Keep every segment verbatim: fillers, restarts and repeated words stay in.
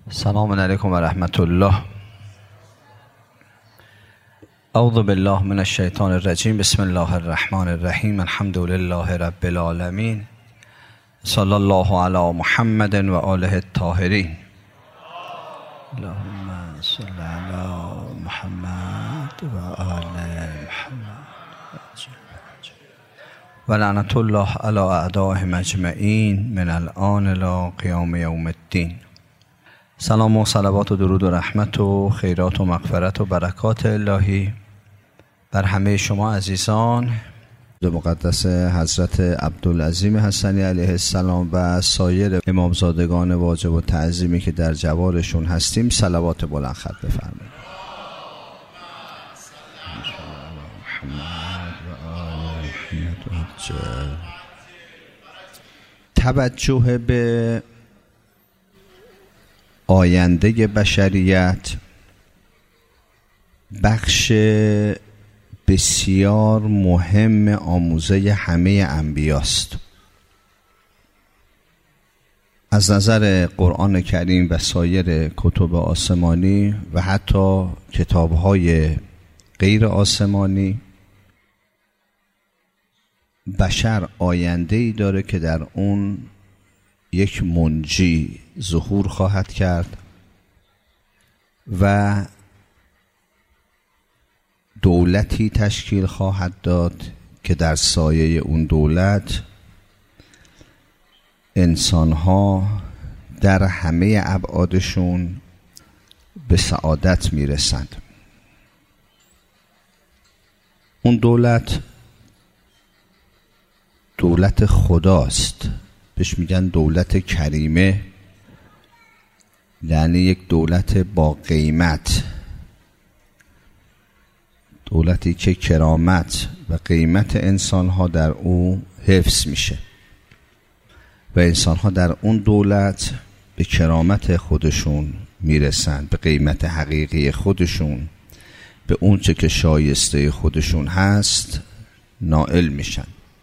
سلام علیکم و رحمت الله. اعوذ بالله من الشیطان الرجیم. بسم الله الرحمن الرحیم. الحمد لله رب العالمین. صلی الله علی محمد و آله الطاهرین. اللهم صل علی محمد و آل محمد و لعنت الله علی اعدائهم اجمعین من الآن الی قیام یوم الدین. سلام و صلوات و درود و رحمت و خیرات و مغفرت و برکات الهی بر همه شما عزیزان مقدس حضرت عبدالعظیم حسنی علیه السلام و سایر امامزادگان واجب و تعظیمی که در جوارشون هستیم صلوات بلند خط بفرمایید. توجه به آینده بشریت بخش بسیار مهم آموزه همه انبیاست. از نظر قرآن کریم و سایر کتب آسمانی و حتی کتاب‌های غیر آسمانی، بشر آینده‌ای داره که در اون یک منجی ظهور خواهد کرد و دولتی تشکیل خواهد داد که در سایه اون دولت انسان‌ها در همه ابعادشون به سعادت میرسند. اون دولت دولت خداست، بهش میگن دولت کریمه، یعنی یک دولت با قیمت، دولتی که کرامت و قیمت انسانها در او حفظ میشه و انسانها در اون دولت به کرامت خودشون میرسند، به قیمت حقیقی خودشون، به اون چه که شایسته خودشون هست نائل میشن.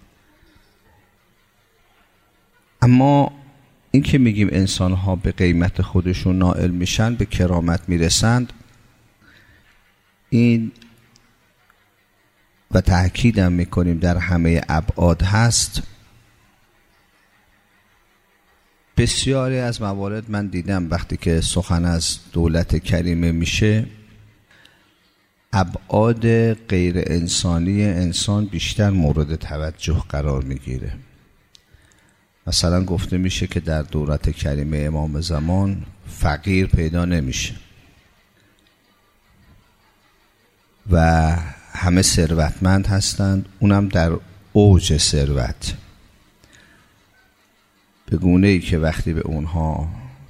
اما این که میگیم انسانها به قیمت خودشون نائل میشن، به کرامت میرسند، این و تأکیدم میکنیم در همه ابعاد هست. بسیاری از موارد من دیدم وقتی که سخن از دولت کریمه میشه، ابعاد غیر انسانی انسان بیشتر مورد توجه قرار میگیره. مثلا گفته میشه که در دولت کریمه امام زمان فقیر پیدا نمیشه و همه ثروتمند هستند، اونم در اوج ثروت، به گونه ای که وقتی به اونها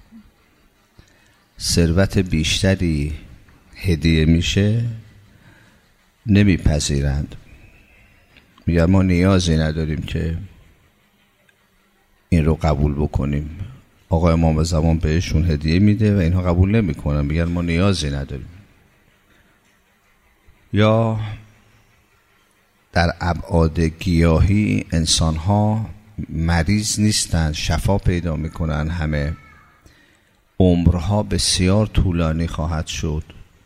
ثروت بیشتری هدیه میشه نمیپذیرند، میگن ما نیازی نداریم که این رو قبول بکنیم. آقا امام زمان بهشون هدیه میده و اینها قبول نمیکنن، میگن ما نیازی نداریم. یا در ابعاد گیاهی انسان‌ها مریض نیستن، شفا پیدا میکنن، همه عمرها بسیار طولانی خواهد شد،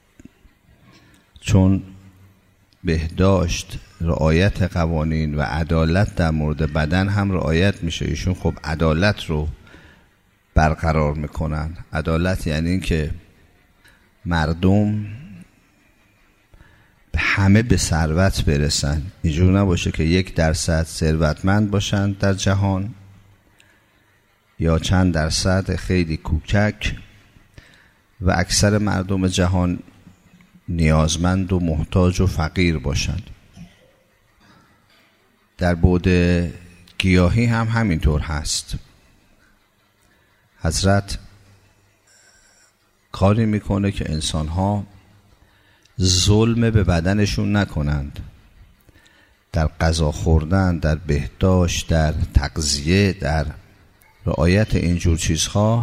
چون بهداشت، رعایت قوانین و عدالت در مورد بدن هم رعایت میشه. ایشون خب عدالت رو برقرار میکنن. عدالت یعنی این که مردم همه به ثروت برسن، اینجور نباشه که یک درصد ثروتمند باشن در جهان یا چند درصد خیلی کوچک و اکثر مردم جهان نیازمند و محتاج و فقیر باشند. در بعد گیاهی هم همینطور هست. حضرت کاری میکنه که انسانها ظلم به بدنشون نکنند، در غذا خوردن، در بهداشت، در تغذیه، در رعایت اینجور چیزها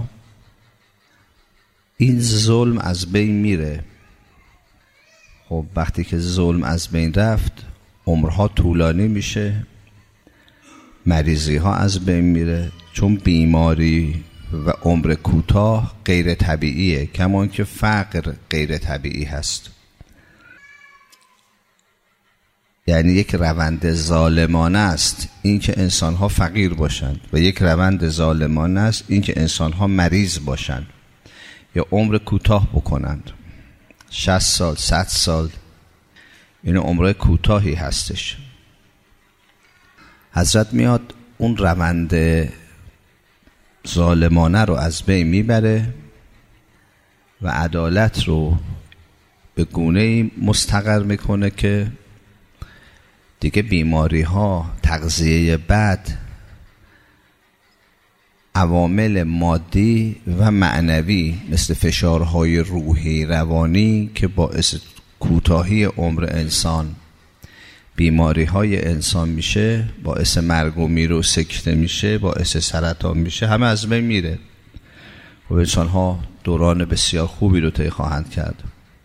این ظلم از بین میره. خب وقتی که ظلم از بین رفت عمرها طولانی میشه، مریضی ها از بین میره، چون بیماری و عمر کوتاه غیر طبیعیه، کما که فقر غیر طبیعی هست. یعنی یک روند ظالمانه است این که انسان‌ها فقیر باشند و یک روند ظالمانه است این که انسان‌ها مریض باشند یا عمر کوتاه بکنند. شصت سال، صد سال، این عمر کوتاهی هستش. حضرت میاد اون روند ظالمانه رو از بین میبره و عدالت رو به گونه‌ای مستقر میکنه که دیگه بیماری ها، تغذیه بد، عوامل مادی و معنوی مثل فشارهای روحی روانی که باعث کوتاهی عمر انسان، بیماری های انسان میشه، باعث مرگ و میر و سکته میشه، باعث سرطان میشه، همه از بین میره و انسان ها دوران بسیار خوبی رو طی خواهند کرد.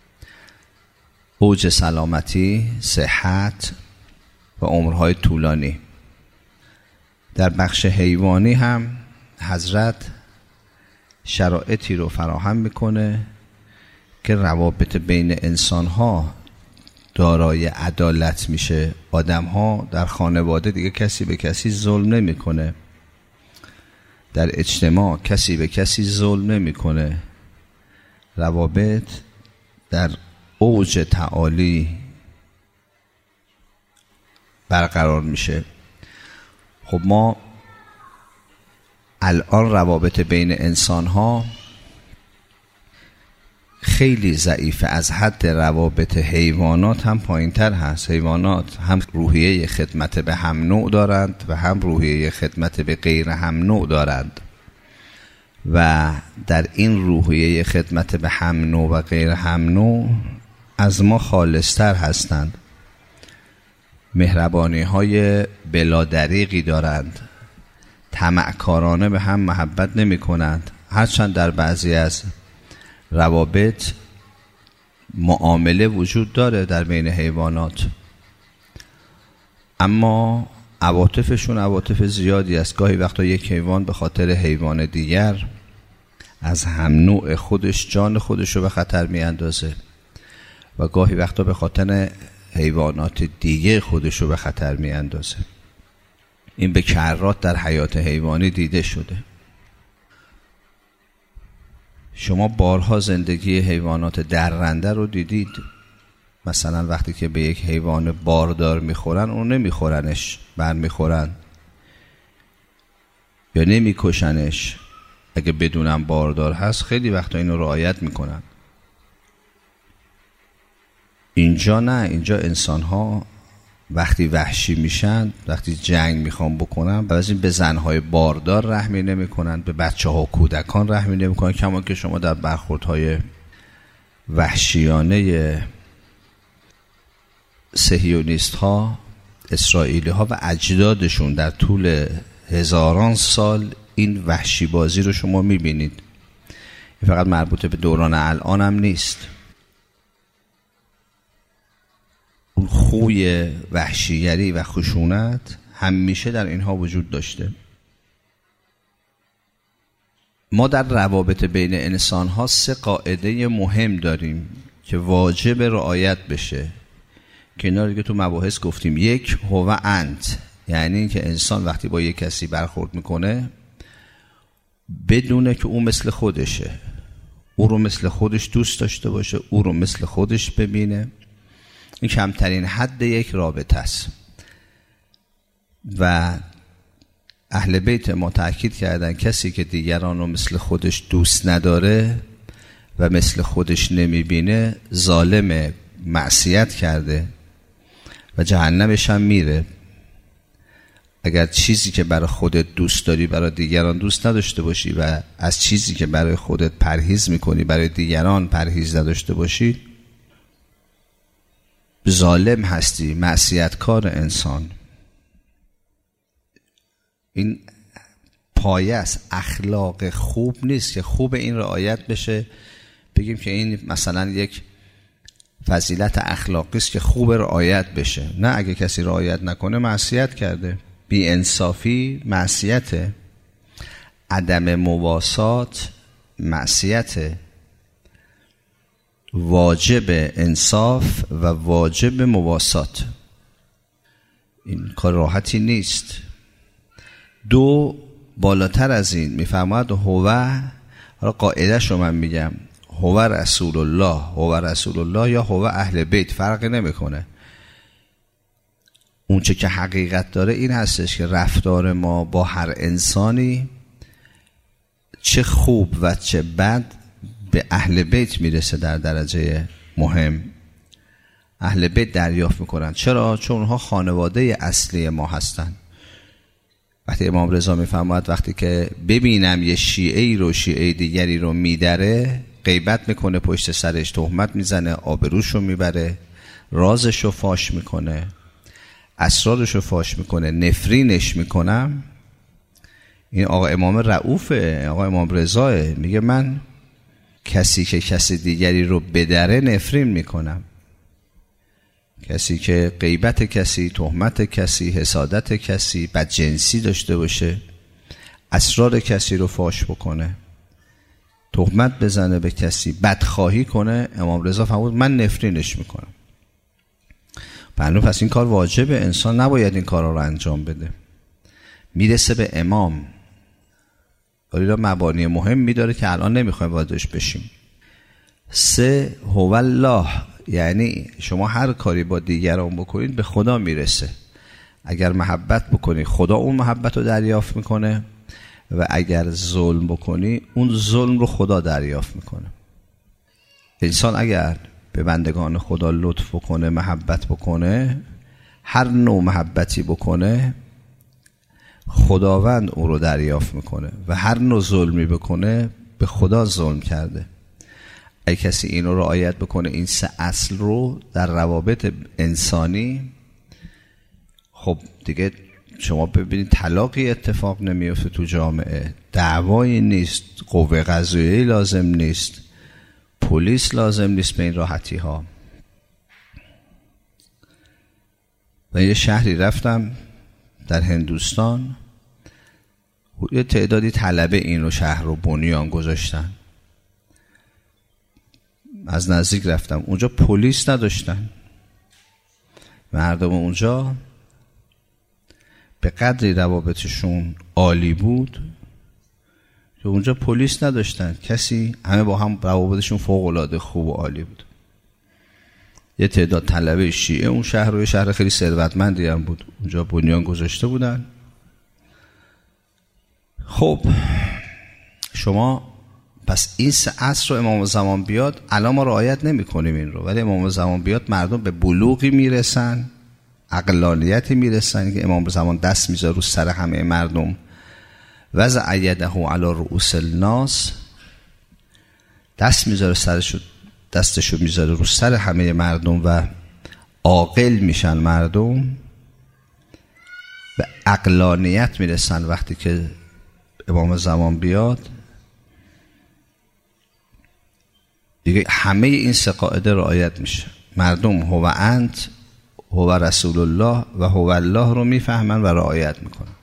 اوج سلامتی، صحت و عمرهای طولانی. در بخش حیوانی هم حضرت شرایطی رو فراهم میکنه که روابط بین انسان ها دارای عدالت میشه. آدم ها در خانواده دیگه کسی به کسی ظلم نمیکنه، در اجتماع کسی به کسی ظلم نمیکنه، روابط در اوج تعالی برقرار میشه. خب ما الان روابط بین انسان ها خیلی ضعیفه، از حد روابط حیوانات هم پایین تر هست. حیوانات هم روحیه خدمت به هم نوع دارند و هم روحیه خدمت به غیر هم نوع دارند و در این روحیه خدمت به هم نوع و غیر هم نوع از ما خالصتر هستند. مهربانی های بلادریغی دارند، طمعکارانه به هم محبت نمی کنند، هرچند در بعضی از روابط معامله وجود داره در بین حیوانات، اما عواطفشون عواطف زیادی است. گاهی وقتا یک حیوان به خاطر حیوان دیگر از هم نوع خودش جان خودش رو به خطر می اندازه و گاهی وقتا به خاطر حیوانات دیگه خودش رو به خطر می اندازه. این به کرات در حیات حیوانی دیده شده. شما بارها زندگی حیوانات درنده رو دیدید. مثلا وقتی که به یک حیوان باردار میخورن، اون نمیخورنش، بر میخورن یا نمیکشنش. اگه بدونم باردار هست خیلی وقتا اینو رعایت میکنن. اینجا نه، اینجا انسان ها وقتی وحشی میشن، وقتی جنگ میخوان بکنن، بعضی به زنهای باردار رحمی نمی کنن، به بچه ها و کودکان رحمی نمی کنن، کما که شما در برخوردهای وحشیانه صهیونیست ها، اسرائیلی ها و اجدادشون در طول هزاران سال این وحشی بازی رو شما میبینید. این فقط مربوط به دوران الان هم نیست. اون خوی وحشیگری و خشونت همیشه در اینها وجود داشته. ما در روابط بین انسان ها سه قاعده مهم داریم که واجب رعایت بشه، که اینا رو که تو مباحث گفتیم. یک، هو انت، یعنی که انسان وقتی با یک کسی برخورد میکنه بدونه که او مثل خودشه، او رو مثل خودش دوست داشته باشه، او رو مثل خودش ببینه. این کمترین حد یک رابطه است و اهل بیت ما تأکید کردن کسی که دیگران رو مثل خودش دوست نداره و مثل خودش نمیبینه ظالم، معصیت کرده و جهنمش هم میره. اگر چیزی که برای خودت دوست داری برای دیگران دوست نداشته باشی و از چیزی که برای خودت پرهیز میکنی برای دیگران پرهیز نداشته باشی، ظالم هستی، معصیتکار انسان. این پایه است، اخلاق خوب نیست که خوب این رعایت بشه، بگیم که این مثلا یک فضیلت اخلاقی است که خوب رعایت بشه. نه، اگه کسی رعایت نکنه معصیت کرده. بی انصافی معصیته. عدم مواسات معصیت، واجب انصاف و واجب مواسات. این کار راحتی نیست. دو، بالاتر از این میفرماید هو، حالا قاعده‌شو من میگم، هو رسول الله، هو رسول الله یا هو اهل بیت فرقی نمیکنه. اون چه که حقیقت داره این هستش که رفتار ما با هر انسانی چه خوب و چه بد به اهل بیت میرسه در درجه مهم. اهل بیت دریافت میکنن. چرا؟ چون اونها خانواده اصلی ما هستن. وقتی امام رضا میفرماید وقتی که ببینم یه شیعه‌ای رو شیعه دیگری رو میدره، غیبت میکنه، پشت سرش تهمت میزنه، آبروش رو میبره، رازش رو فاش میکنه، اسرارش رو فاش میکنه، نفرینش میکنم. این آقا امام رؤوفه، آقا امام رضاه، میگه من کسی که کسی دیگری رو بدره نفرین میکنم. کسی که غیبت کسی، تهمت کسی، حسادت کسی، بدجنسی داشته باشه، اسرار کسی رو فاش بکنه، تهمت بزنه به کسی، بدخواهی کنه، امام رضا فرمود من نفرینش میکنم. پس این کار واجبه، انسان نباید این کارا رو انجام بده. میرسه به امام. ولی مبانی مهم میداره که الان نمیخوایم واردش بشیم. سه، هو الله، یعنی شما هر کاری با دیگران بکنید به خدا میرسه. اگر محبت بکنی خدا اون محبت رو دریافت میکنه و اگر ظلم بکنی اون ظلم رو خدا دریافت میکنه. انسان اگر به بندگان خدا لطف بکنه، محبت بکنه، هر نوع محبتی بکنه، خداوند او رو دریافت میکنه و هر نوع ظلمی بکنه به خدا ظلم کرده. اگه کسی این رو رعایت بکنه، این سه اصل رو در روابط انسانی، خب دیگه شما ببینید طلاقی اتفاق نمیفته تو جامعه، دعوایی نیست، قوه قضاییه لازم نیست، پلیس لازم نیست به این راحتی ها. و یه شهری رفتم در هندوستان، یه تعدادی طلبه این رو شهر رو بنیان گذاشتن. از نزدیک رفتم اونجا، پلیس نداشتن. مردم اونجا به قدری روابطشون عالی بود که اونجا پلیس نداشتن، کسی، همه با هم روابطشون فوق العاده خوب و عالی بود. یه تعداد طلبه شیعه اون شهر رو، یه شهر خیلی ثروتمندی هم بود، اونجا بنیان گذاشته بودن. خب شما پس این سه اصل رو امام زمان بیاد، الان ما رعایت نمی کنیم این رو، ولی امام زمان بیاد مردم به بلوغی میرسن، عقلانیتی میرسن که امام زمان دست میذاره رو سر همه مردم، وضع یده علی رؤوس الناس، دست میذاره سرشو، دستشو میذاره رو سر همه مردم و عاقل میشن مردم، به عقلانیت میرسن. وقتی که امام زمان بیاد دیگه همه این سه قاعده رعایت میشه. مردم هو انت، هو رسول الله و هو الله رو میفهمن و رعایت میکنن.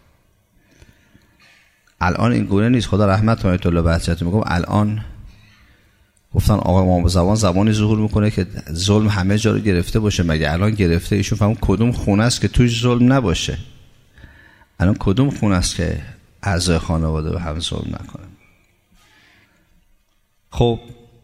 الان این گونه نیست. خدا رحمت کنه طلاب بحثیت میگم الان گفتن آقا امام زمان زمانی ظهور میکنه که ظلم همه جا رو گرفته باشه. مگه الان گرفته؟ ایشون فهم کدوم خونه است که توش ظلم نباشه؟ الان کدوم خونه است که اعضای خانواده به هم ظلم نکنن؟ خب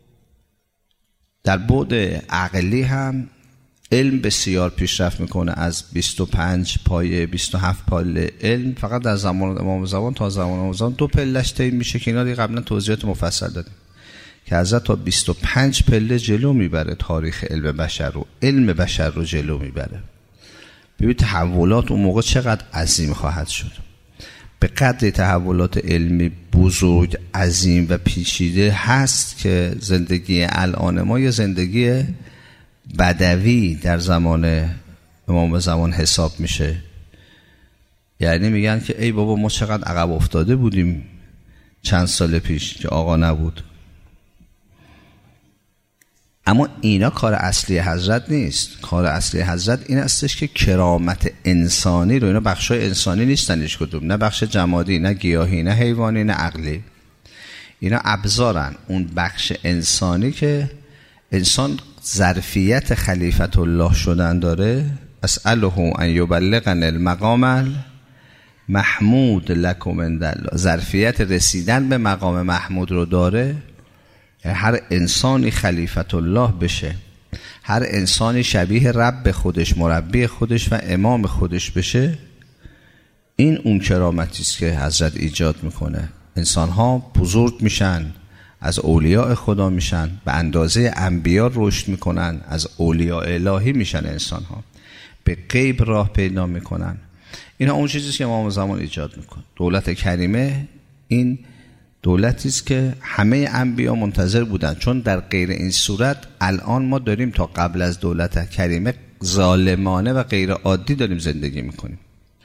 در بعد عقلی هم علم بسیار پیشرفت میکنه. از بیست و پنج پایه بیست و هفت پایه علم فقط در زمان امام زمان تا زمان امام زمان دو پله‌اش طی میشه که اینا دیگه قبلا توضیحات مفصل دادیم که از تا بیست و پنج پله جلو میبره تاریخ علم بشر رو، علم بشر رو جلو میبره. ببین تحولات اون موقع چقدر عظیم خواهد شد. به قدر تحولات علمی بزرگ، عظیم و پیچیده هست که زندگی الان ما یه زندگی بدوی در زمان امام زمان حساب میشه. یعنی میگن که ای بابا ما چقدر عقب افتاده بودیم چند سال پیش که آقا نبود. اما اینا کار اصلی حضرت نیست. کار اصلی حضرت این استش که کرامت انسانی رو، اینا بخشای انسانی نیستن هیچ کدوم، نه بخش جمادی، نه گیاهی، نه حیوانی، نه عقلی، اینا ابزارن. اون بخش انسانی که انسان ظرفیت خلیفت الله شدن داره، اسأله ان یبلغن المقام محمود لکم عند الله، ظرفیت رسیدن به مقام محمود رو داره. هر انسانی خلیفت الله بشه، هر انسانی شبیه رب خودش، مربی خودش و امام خودش بشه، این اون کرامتی است که حضرت ایجاد میکنه. انسان ها بزرگ میشن، از اولیاء خدا میشن، به اندازه انبیا رشد میکنن، از اولیاء الهی میشن. انسان ها به غیب راه پیدا میکنن. اینا اون چیزی که امام زمان ایجاد میکنه. دولت کریمه این دولتی است که همه انبیا منتظر بودن، چون در غیر این صورت الان ما داریم تا قبل از دولت کریمه ظالمانه و غیر عادی داریم زندگی میکنیم.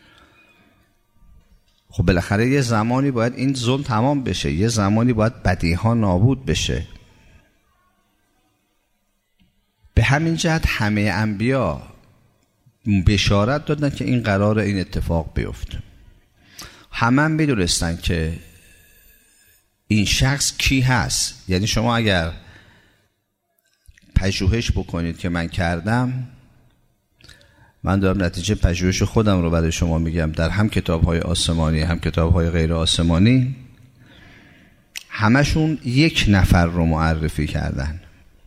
خب بالاخره یه زمانی باید این ظلم تمام بشه، یه زمانی باید بدیها نابود بشه. به همین جهت همه انبیا بشارت دادن که این قرار این اتفاق بیفته. همه هم میدونستن که این شخص کی هست. یعنی شما اگر پژوهش بکنید که من کردم، من دارم نتیجه پژوهش خودم رو برای شما میگم، در هم کتاب‌های آسمانی هم کتاب‌های غیر آسمانی، همشون یک نفر رو معرفی کردن.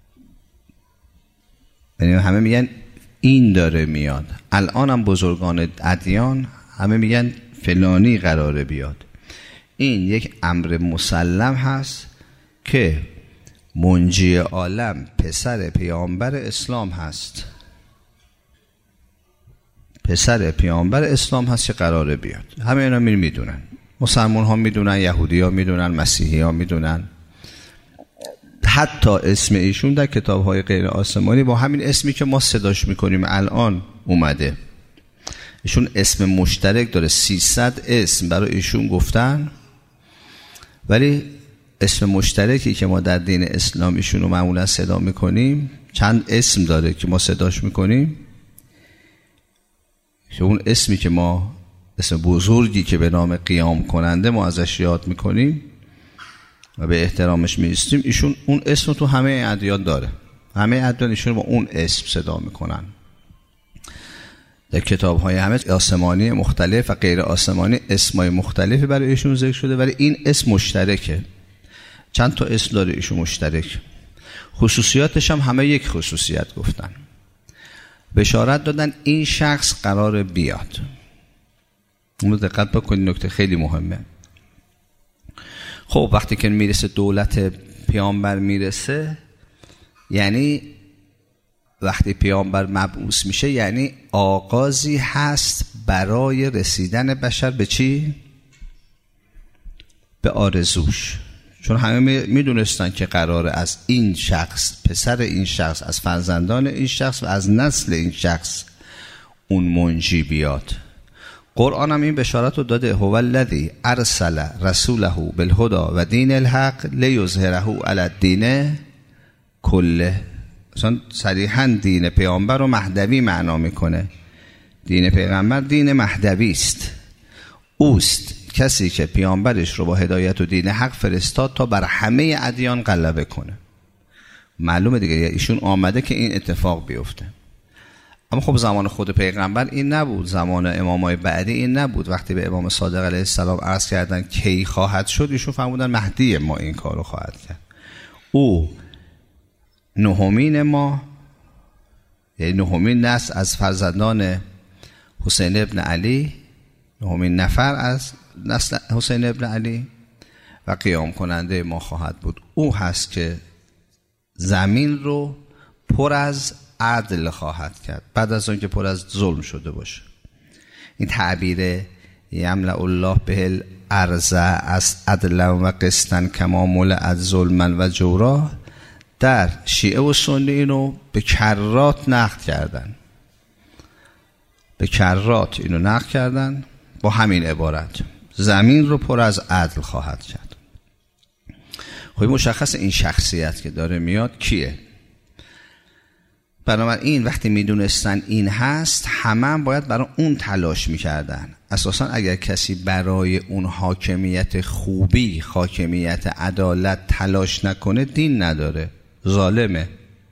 یعنی همه میگن این داره میاد. الان هم بزرگان ادیان همه میگن فلانی قراره بیاد. این یک امر مسلم هست که منجی عالم پسر پیامبر اسلام هست. پسر پیامبر اسلام هست که قراره بیاد. همه اینا می میدونن. مسلمان ها میدونن، یهودی ها میدونن، مسیحی ها میدونن. حتی اسم ایشون در کتاب های غیر آسمانی با همین اسمی که ما صداش میکنیم الان اومده. ایشون اسم مشترک داره، سیصد اسم برای ایشون گفتن، ولی اسم مشترکی که ما در دین اسلام ایشون رو معمولا صدا میکنیم چند اسم داره که ما صداش میکنیم، که اون اسمی که ما اسم بزرگی که به نام قیام کننده ما ازش یاد میکنیم و به احترامش میستیم، ایشون اون اسم تو همه ادیان داره. همه ادیان ایشون با اون اسم صدا میکنن. در کتاب های همه آسمانی مختلف و غیر آسمانی اسمای مختلفی برای ایشون ذکر شده، ولی این اسم مشترکه. چند تا اسم داره ایشون مشترک. خصوصیاتش هم همه یک خصوصیت گفتن. بشارت دادن این شخص قرار بیاد. اون دقت بکنید، نکته خیلی مهمه. خب وقتی که میرسه دولت پیامبر میرسه، یعنی وقتی پیامبر مبعوث میشه، یعنی آغازی هست برای رسیدن بشر به چی؟ به آرزوش. چون همه میدونستن که قراره از این شخص، پسر این شخص، از فرزندان این شخص و از نسل این شخص اون منجی بیاد. قرآن هم این بشارت رو داده، هو الذی ارسل رسوله بالهدی و دین الحق لیظهره علی الدین کله. اصلا صریحا دین پیامبر رو مهدوی معنا میکنه. دین پیغمبر دین مهدوی است. اوست کسی که پیامبرش رو با هدایت و دین حق فرستاد تا بر همه ادیان غلبه کنه. معلومه دیگه ایشون آمده که این اتفاق بیفته. اما خب زمان خود پیغمبر این نبود، زمان امامای بعدی این نبود. وقتی به امام صادق علیه السلام عرض کردن کی خواهد شد، ایشون فرمودن مهدی ما این کارو خواهد کرد. او نهمین ما، یعنی نهمین نسل از فرزندان حسین ابن علی، نهمین نفر از نسل حسین ابن علی و قیام کننده ما خواهد بود. او هست که زمین رو پر از عدل خواهد کرد بعد از اون که پر از ظلم شده باشه. این تعبیر یملأ الله به الارض از عدلا و قسطا کما ملئت ظلما و جورا، در شیعه و سنی اینو به کرات نقد کردن. به کرات اینو نقد کردن با همین عبارت، زمین رو پر از عدل خواهد کرد. خب مشخص این شخصیت که داره میاد کیه؟ بنابراین وقتی میدونستن این هست، همه هم باید برای اون تلاش میکردن. اساسا اگر کسی برای اون حاکمیت خوبی، حاکمیت عدالت تلاش نکنه، دین نداره، ظالمه.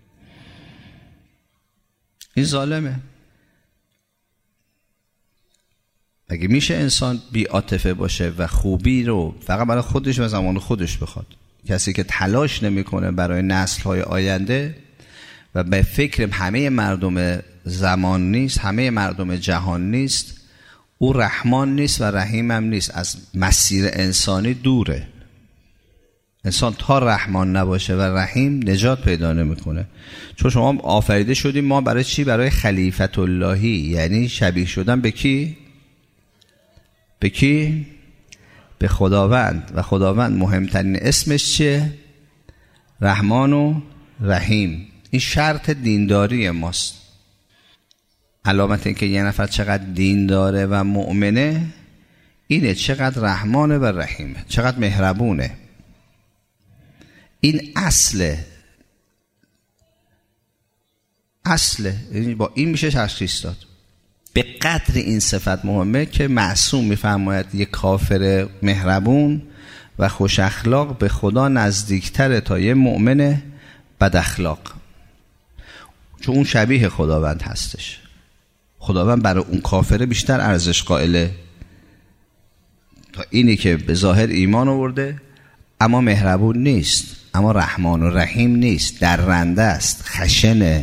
این ظالمه. اگه میشه انسان بی عاطفه باشه و خوبی رو فقط برای خودش و زمان خودش بخواد، کسی که تلاش نمیکنه برای نسل‌های آینده و به فکر همه مردم زمان نیست، همه مردم جهان نیست، او رحمان نیست و رحیم هم نیست، از مسیر انسانی دوره. انسان تا رحمان نباشه و رحیم نجات پیدا نمیکنه. چون شما آفریده شدیم ما برای چی؟ برای خلیفت اللهی، یعنی شبیه شدن به کی؟ به کی؟ به خداوند. و خداوند مهمترین اسمش چیه؟ رحمان و رحیم. این شرط دینداری ماست. علامت این که یه نفر چقدر دین داره و مؤمنه اینه چقدر رحمانه و رحیمه، چقدر مهربونه. این اصله، اصله. با این میشه تشخیص داد. به قدر این صفت مهمه که معصوم میفرماید یک کافر مهربون و خوش اخلاق به خدا نزدیکتره تا یه مؤمن بد اخلاق، چون اون شبیه خداوند هستش. خداوند برای اون کافره بیشتر ارزش قائله تا اینی که به ظاهر ایمان آورده اما مهربون نیست، اما رحمان و رحیم نیست، درنده است، خشنه،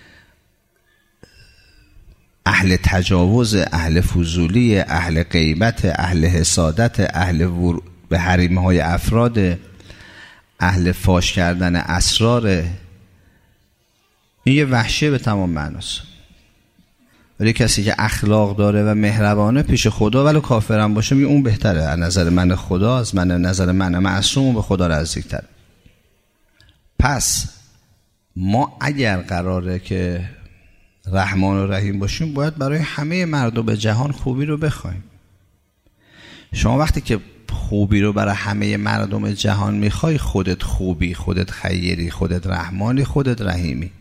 اهل تجاوز، اهل فضولی، اهل غیبت، اهل حسادت، اهل ور... به حریمه های افراد، اهل فاش کردن اسرار. این یه وحشیه به تمام معناست. ولی کسی که اخلاق داره و مهربانه پیش خدا ولو کافرم باشه می اون بهتره از نظر من خدا، از من نظر من معصوم به خدا نزدیک‌تر. پس ما اگر قراره که رحمان و رحیم باشیم باید برای همه مردم جهان خوبی رو بخوایم. شما وقتی که خوبی رو برای همه مردم جهان میخوای، خودت خوبی، خودت خیری، خودت رحمانی، خودت رحیمی.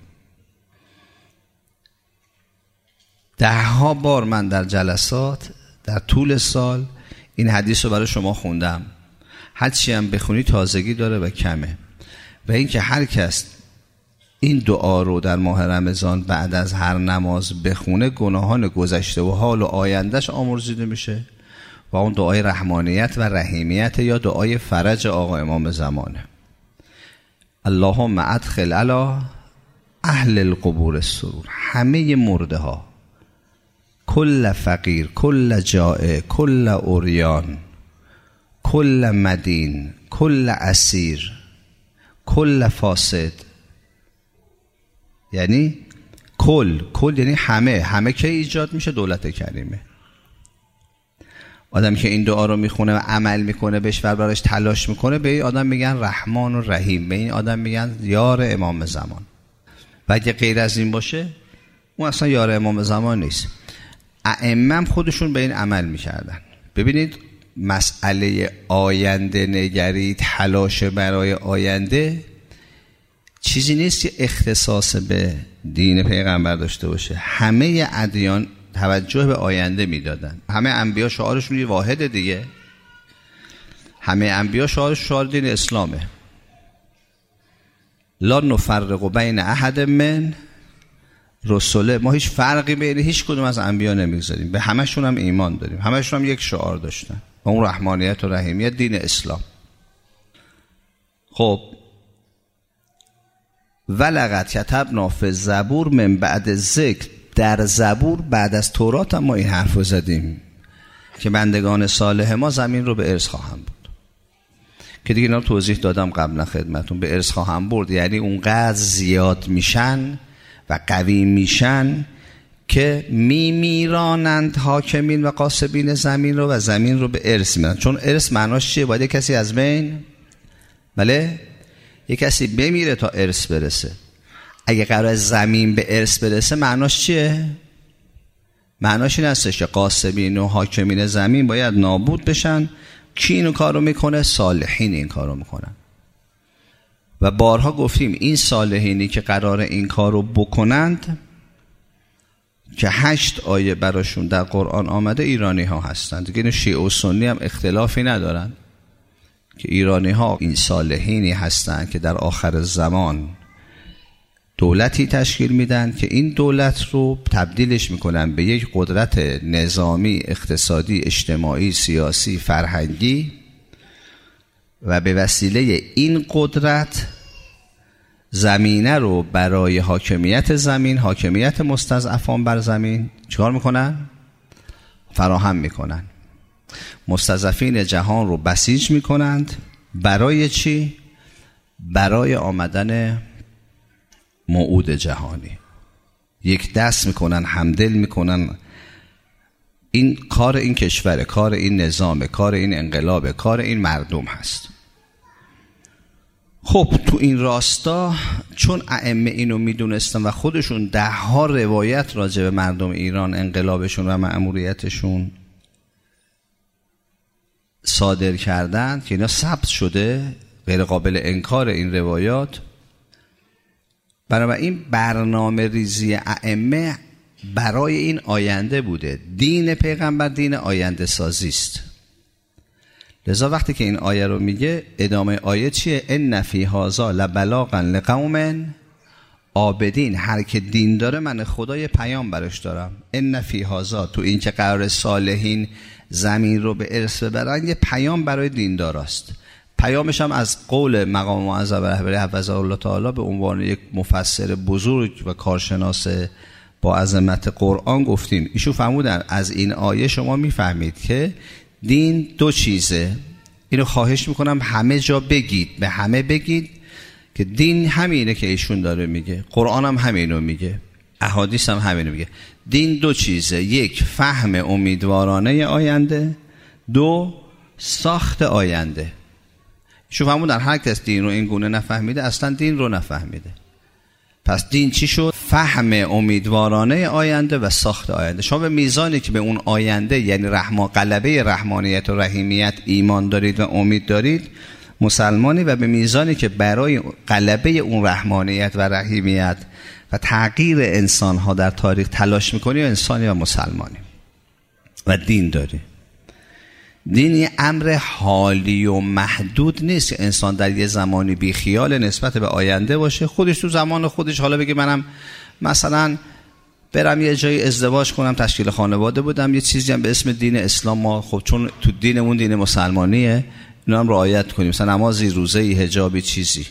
ده ها بار من در جلسات در طول سال این حدیث رو برای شما خوندم. هرچی هم بخونی تازگی داره و کمه. و اینکه هر کس این دعا رو در ماه رمضان بعد از هر نماز بخونه، گناهان گذشته و حال و آیندهش آمرزیده میشه و اون دعای رحمانیت و رحیمیت یا دعای فرج آقا امام زمانه. اللهم ادخل علی اهل القبور السرور، همه مرده ها، کل فقیر، کل جائع، کل عریان، کل مدین، کل اسیر، کل فاسد. یعنی کل، کل یعنی همه. همه که ایجاد میشه؟ دولت کریمه. آدم که این دعا رو میخونه و عمل میکنه بهش و براش تلاش میکنه، به این آدم میگن رحمان و رحیم، به این آدم میگن یار امام زمان. و اگه غیر از این باشه اون اصلا یار امام زمان نیست. ائمه خودشون به این عمل میکردن. ببینید مسئله آینده نگری، تلاش برای آینده چیزی نیست که اختصاص به دین پیغمبر داشته باشه. همه ادیان توجه به آینده میدادن. همه انبیا شعارشون یه واحده دیگه. همه انبیا شعارش شعار دین اسلامه. لا نفرق بین احد من رسوله. ما هیچ فرقی بین هیچ کدوم از انبیا نمیگذاریم، به همشون هم ایمان داریم. همشون هم یک شعار داشتن و اون رحمانیت و رحیمیت، دین اسلام. خب ولقد کتبنا فی الزبور من بعد ذکر، در زبور بعد از تورات هم ما این حرف رو زدیم که بندگان صالح ما زمین رو به ارث خواهند بود. که دیگه اینا توضیح دادم قبلا خدمتون. به ارث خواهند برد یعنی اونقدر زیاد میشن و قوی میشن که میمیرانند حاکمین و قاسبین زمین رو و زمین رو به ارث میدن. چون ارث معناش چیه؟ باید کسی از بین، بله، یک کسی بمیره تا ارث برسه. اگه قرار زمین به ارث برسه معناش چیه؟ معناش این هستش که قاسبین و حاکمین زمین باید نابود بشن. کی اینو کارو میکنه؟ صالحین این کارو میکنن. و بارها گفتیم این صالحینی که قرار این کار رو بکنند که هشت آیه براشون در قرآن آمده ایرانی ها هستند دیگه. این شیعه و سنی هم اختلافی ندارن که ایرانی ها این صالحینی هستند که در آخر زمان دولتی تشکیل میدن که این دولت رو تبدیلش میکنن به یک قدرت نظامی، اقتصادی، اجتماعی، سیاسی، فرهنگی و به وسیله این قدرت زمینه رو برای حاکمیت زمین، حاکمیت مستضعفان بر زمین چیکار میکنن؟ فراهم میکنن. مستضعفین جهان رو بسیج میکنند. برای چی؟ برای آمدن موعود جهانی. یک دست میکنن، همدل میکنن. این کار این کشوره، کار این نظامه، کار این انقلابه، کار این مردم هست. خب تو این راستا چون ائمه اینو میدونستن و خودشون ده ها روایت راجع به مردم ایران، انقلابشون و مأموریتشون صادر کردن که اینا ثبت شده، غیر قابل انکار این روایات، بنابراین برنامه ریزی ائمه برای این آینده بوده. دین پیغمبر دین آینده سازی است. لذا وقتی که این آیه رو میگه، ادامه آیه چیه؟ ان فی هذا لبلاغا لقوم عابدین. هر که دین داره من خدا یه پیام براش دارم. ان فی هذا، تو این که قرار صالحین زمین رو به ارث ببرن، یه پیام برای دینداراست. پیامش هم از قول مقام معظم رهبری حفظه الله تعالی به عنوان یک مفسر بزرگ و کارشناس با عظمت قرآن گفتیم. ایشون فرمودن از این آیه شما میفهمید که دین دو چیزه. اینو خواهش میکنم همه جا بگید، به همه بگید که دین همینه که ایشون داره میگه، قرآن هم همینو میگه، احادیث هم همینو میگه. دین دو چیزه، یک فهم امیدوارانه آینده، دو ساخت آینده. ایشون فرمودن هر کس دین رو این گونه نفهمیده اصلا دین رو نفهمیده. پس دین چی شد؟ فهم امیدوارانه آینده و ساخت آینده. شما به میزانی که به اون آینده، یعنی رحمان، غلبه رحمانیت و رحیمیت ایمان دارید و امید دارید، مسلمانی، و به میزانی که برای غلبه اون رحمانیت و رحیمیت و تغییر انسان‌ها در تاریخ تلاش میکنی، و انسانی و مسلمانی و دین داری. دین یه امر حالی و محدود نیست که انسان در یه زمانی بی خیال نسبت به آینده باشه، خودش تو زمان خودش حالا بگه منم مثلا برم یه جایی ازدواج کنم، تشکیل خانواده بودم، یه چیزی هم به اسم دین اسلام ما، خب چون تو دینمون دین مسلمانیه اینا هم رعایت کنیم، مثلا نمازی، روزه‌ای، حجابی، چیزی.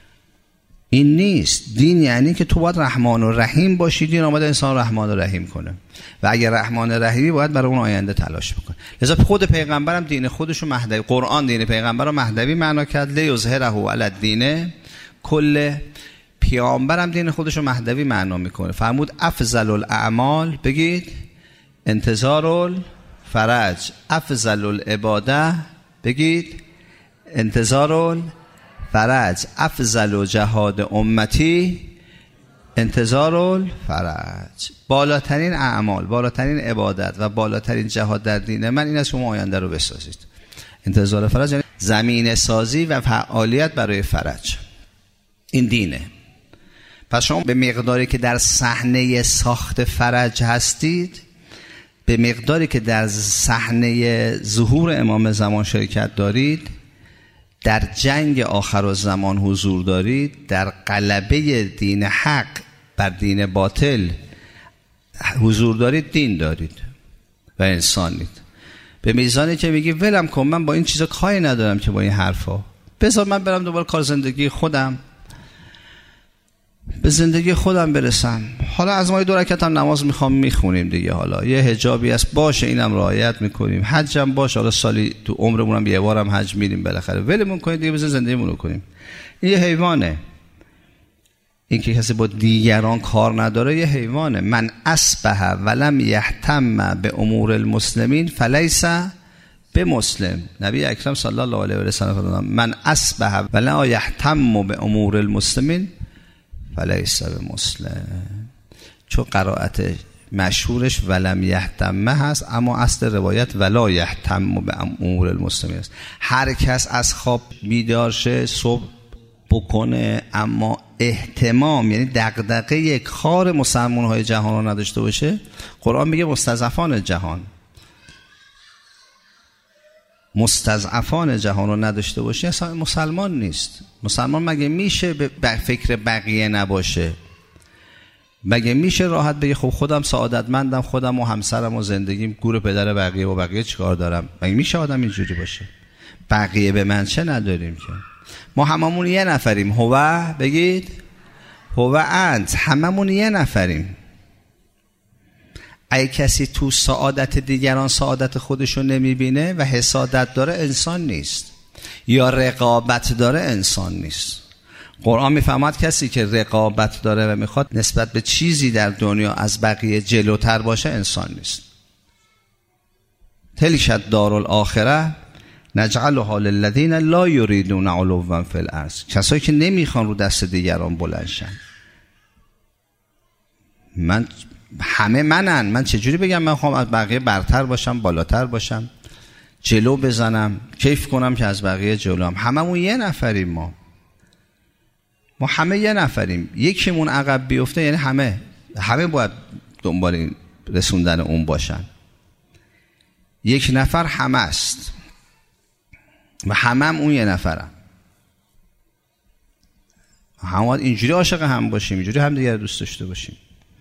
این نیست. دین یعنی که تو باید رحمان و رحیم باشی. دین آمده انسان رحمان و رحیم کنه و اگر رحمان و رحیمی باید برای اون آینده تلاش بکنه. لذا خود پیغمبرم دین خودشو مهدوی، قرآن دین پیغمبر رو مهدوی معنا کرد، لیظهره علی الدین کله. پیامبرم دین خودشو مهدوی معنا میکنه. فرمود افضل الاعمال، بگید انتظار الفرج. افضل العباده، بگید انتظار الفرج. افضل جهاد امتی انتظار الفرج. بالاترین اعمال، بالاترین عبادت و بالاترین جهاد در دین من این است که شما آینده رو بسازید. انتظار فرج یعنی زمین سازی و فعالیت برای فرج. این دینه. پس شما به مقداری که در صحنه ساخت فرج هستید، به مقداری که در صحنه ظهور امام زمان شرکت دارید، در جنگ آخر الزمان حضور دارید، در غلبه دین حق بر دین باطل حضور دارید، دین دارید و انسانید. به میزانی که میگی ولم کن، من با این چیزا کاری ندارم که با این حرفا، بذار من برم دوباره کار زندگی خودم، به زندگی خودم برسم. حالا از ما دو رکعت هم نماز میخوام میخونیم دیگه، حالا یه حجابی است باشه اینم رعایت میکنیم، حج هم باشه، حالا سالی تو عمرمون هم یه بار هم حج میریم بالاخره، ولمون کنید دیگه، بذار زندگیمون رو کنیم. این یه حیوانه. این که کسی با دیگران کار نداره یه حیوانه. من اصبح ولم یهتم به امور المسلمین فلیس به مسلم. نبی اکرم صلی الله علیه و سلم فرمود من اصبح ولا یهتم به امور المسلمین فلیس به مسلم. چون قرائت مشهورش ولم یهتم هست، اما اصل روایت ولا یهتم به امور المسلمین است. هر کس از خواب بیدار شه، صبح بکنه اما اهتمام یعنی دغدغه کار مسلمان های جهان رو نداشته باشه. قرآن میگه مستضعفان جهان مستضعفان جهان رو نداشته باشه اصلا مسلمان نیست. مسلمان مگه میشه به فکر بقیه نباشه؟ مگه میشه راحت بگه خب خودم سعادتمندم، خودم و همسرم و زندگیم گور پدر بقیه و بقیه چیکار دارم؟ مگه میشه آدم اینجوری باشه؟ بقیه به من چه نداریم که؟ ما هممون یه نفریم. هو بگید هو انت، هممون یه نفریم. اگه کسی تو سعادت دیگران سعادت خودشو نمیبینه و حسادت داره انسان نیست، یا رقابت داره انسان نیست. قرآن میفهمد کسی که رقابت داره و میخواد نسبت به چیزی در دنیا از بقیه جلوتر باشه انسان نیست. تلک دار الاخره نجعلها للذین لا یریدون علوا فی الارض، کسایی که نمیخوان رو دست دیگران بلند شن. من همه منن، من چجوری بگم من خواهم از بقیه برتر باشم، بالاتر باشم، جلو بزنم، کیف کنم که از بقیه جلوام؟ هممون یه نفریم. ما ما همه یه نفریم. یکیمون عقب بیفته یعنی همه همه باید دنبال رسوندن اون باشن. یک نفر همه است و همه هم اون یه نفرم. همه اینجوری عاشق هم باشیم، اینجوری هم دیگر دوست داشته باشیم.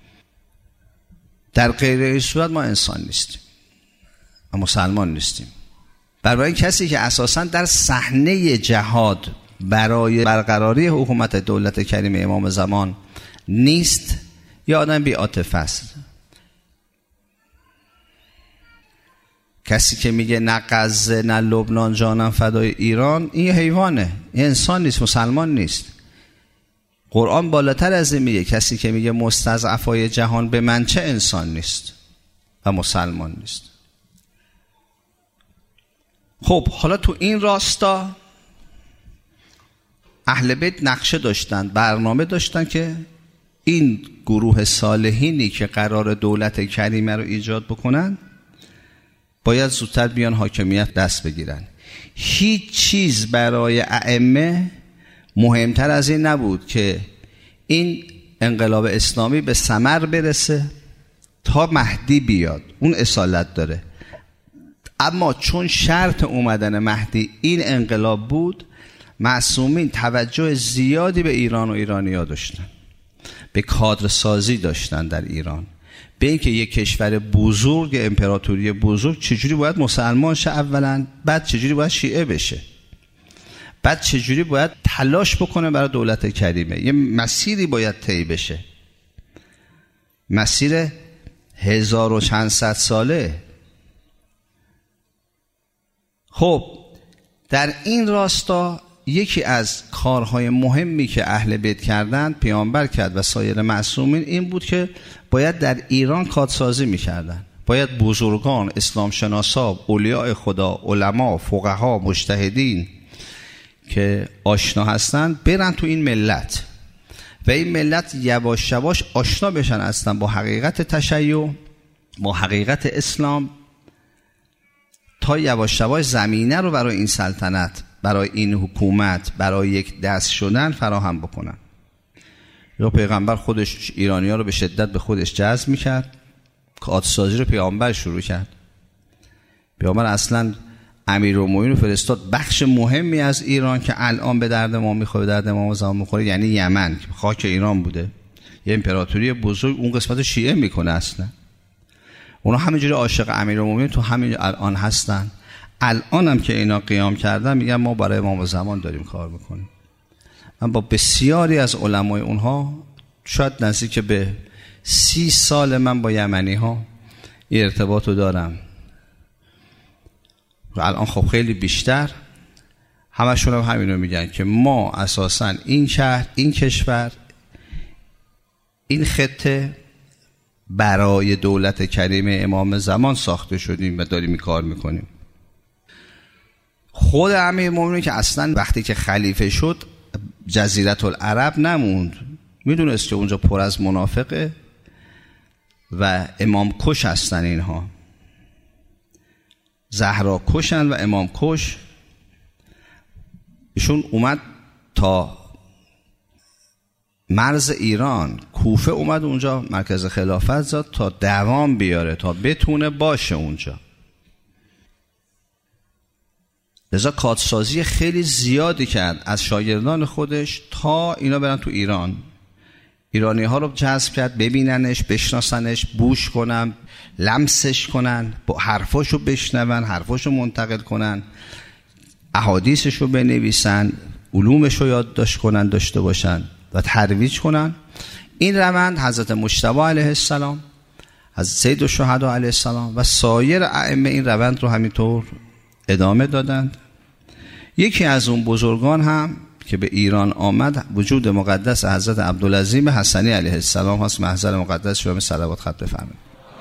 در غیر این صورت ما انسان نیستیم، ما مسلمان نیستیم. برای کسی که اساساً در صحنه جهاد برای برقراری حکومت دولت کریم امام زمان نیست، یا آدم بی عاطفه است. کسی که میگه نه غزه نه لبنان جانم فدای ایران، این حیوانه، این انسان نیست، مسلمان نیست. قرآن بالاتر از این میگه کسی که میگه مستضعفای جهان به من چه، انسان نیست و مسلمان نیست. خب حالا تو این راستا اهل بیت نقشه داشتن، برنامه داشتن که این گروه صالحینی که قرار دولت کریمه رو ایجاد بکنن باید زودتر بیان حاکمیت دست بگیرن. هیچ چیز برای ائمه مهمتر از این نبود که این انقلاب اسلامی به ثمر برسه تا مهدی بیاد. اون اصالت داره، اما چون شرط اومدن مهدی این انقلاب بود، معصومین توجه زیادی به ایران و ایرانی‌ها داشتن، به کادر سازی داشتن در ایران، به اینکه یک کشور بزرگ، امپراتوری بزرگ چجوری باید مسلمان شه اولا، بعد چجوری باید شیعه بشه، بعد چجوری باید تلاش بکنه برای دولت کریمه. یه مسیری باید طی بشه، مسیر هزار و چند صد ساله. خب در این راستا یکی از کارهای مهمی که اهل بیت کردند، پیامبر کرد و سایر معصومین، این بود که باید در ایران کادسازی میکردن. باید بزرگان، اسلام شناسا، اولیاء خدا، علما، فقها، مجتهدین که آشنا هستند برن تو این ملت و این ملت یواش یواش آشنا بشن اصلا با حقیقت تشیع، با حقیقت اسلام، تا یواش یواش زمینه رو برای این سلطنت، برای این حکومت، برای یک دست شدن فراهم بکنن. یا پیغمبر خودش ایرانی ها رو به شدت به خودش جذب میکرد، کادسازی رو پیغمبر شروع کرد. پیغمبر اصلا امیرالمومنین رو فرستاد بخش مهمی از ایران که الان به درد ما میخوره، به درد ما زمان میخوره، یعنی یمن که خاک ایران بوده، یه امپراتوری بزرگ، اون قسمت شیعه میکنه. اصلا اونا همینجوری عاشق امیرالمومنین تو همین الان هستن. الان هم که اینا قیام کردن میگن ما برای امام زمان داریم کار میکنیم. من با بسیاری از علمای اونها شاید نزدیک به سی سال من با یمنی ها ارتباط رو دارم و الان خب خیلی بیشتر. همشون هم همین رو میگن که ما اساساً این شهر، این کشور، این خطه برای دولت کریمه امام زمان ساخته شدیم و داریم این کار میکنیم. خود امیرالمومنین که اصلا وقتی که خلیفه شد جزیره العرب نموند، میدونست که اونجا پر از منافقه و امام کش هستن، اینها زهرا کشن و امام کش. ایشون اومد تا مرز ایران کوفه اومد اونجا مرکز خلافت زد تا دوام بیاره، تا بتونه باشه اونجا. لذا کادسازی خیلی زیادی کرد از شاگردان خودش تا اینا برن تو ایران. ایرانی ها رو جذب کرد، ببیننش، بشناسنش، بوش کنن، لمسش کنن، با حرفاشو بشنون، حرفاشو منتقل کنن، احادیثش رو بنویسن، علومش رو یادداشت کنن، داشته باشن و ترویج کنن. این روند حضرت مجتبی علیه السلام، حضرت سید الشهدا علیه السلام و سایر ائمه این روند رو همینطور ادامه دادند. یکی از اون بزرگان هم که به ایران آمد وجود مقدس حضرت عبدالعظیم حسنی علیه السلام هست. محضر مقدس شما صلوات خط بفرمایید.